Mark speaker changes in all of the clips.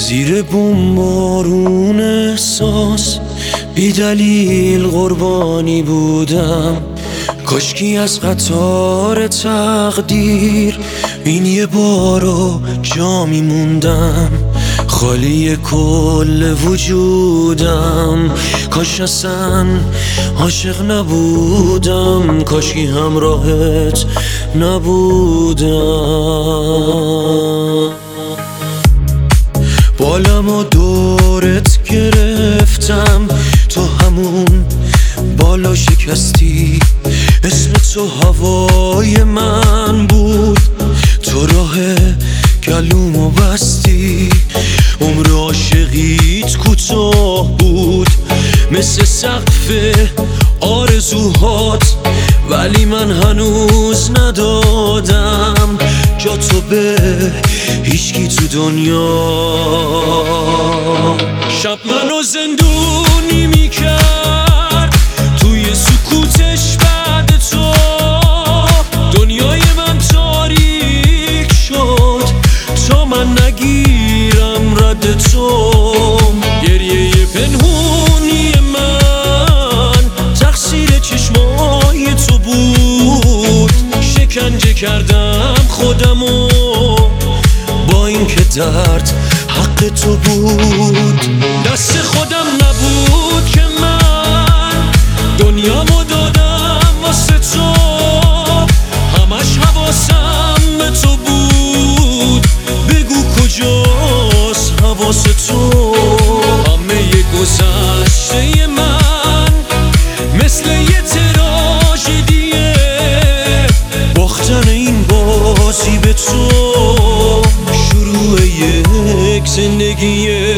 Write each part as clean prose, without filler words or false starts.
Speaker 1: زیر بمبارون احساس بی دلیل قربانی بودم. کاشکی از قطار تقدیر این یه بارو جا میموندم، خالی کل وجودم. کاش اصلا عاشق نبودم، کاشکی همراهت نبودم. بالم و دورت گرفتم، تو همون بالا شکستی. اسم تو هوای من بود، تو راه گلومو بستی. عمر عاشقیت کوتاه بود مثل سقف آرزوهات، ولی من هنوز ندادم جا تو به هیچکی تو دنیا. شب منو زندونی میکرد توی سکوتش، بعد تو دنیای من تاریک شد تا من نگیرم رد تو. گریه پنهونی من تقصیر چشمای تو بود، شکنجه کردم خودمو با این که درد حق تو بود. دست خودم نبود که من دنیامو دادم واسه تو، همش حواسم به تو بود. بگو کجاست حواس تو؟ همه گذشته من مثل یه تراژدیه، باختن این بازی به تو شروع یک زندگیه.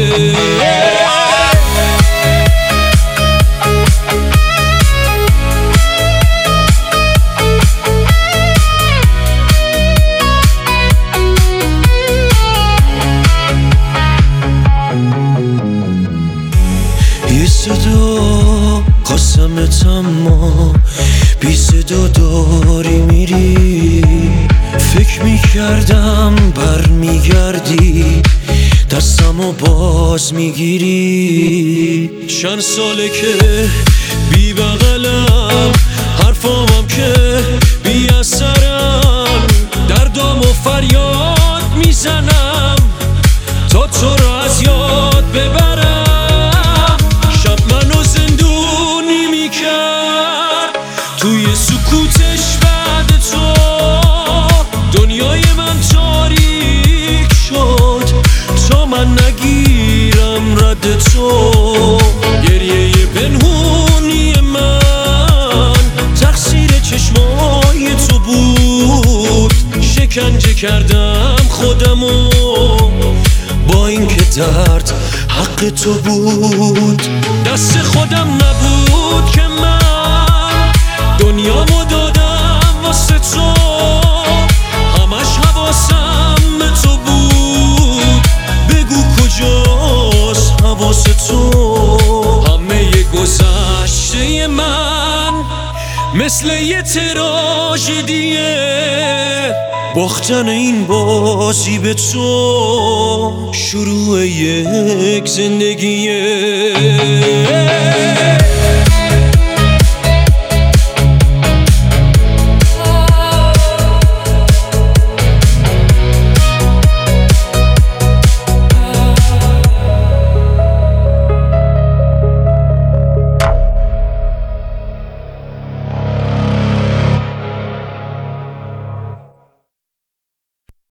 Speaker 1: یه صدا قسمت اما بی صدا داری میری. فکر میکردم برمیگردی دستمو باز میگیری. چند ساله که بی بغلم، حرفامم که بی اثرم، دردامو فریاد میزنم تا تو رو از یاد ببرم. شب منو زندونی میکرد توی سکوتش، بعد تو دنیای من تاریک شد تا من نگیرم رد تو. گریه پنهونی من تقصیر چشمای تو بود، شکنجه کردم خودمو با این که درد حق تو بود. دست خودم نبود که من دنیامو دادم واسه تو، همش حواسم به تو بود. بگو کجاست حواس تو؟ همه گذشته من مثل یه تراژدیه، باختن این بازی به تو شروع یک زندگیه.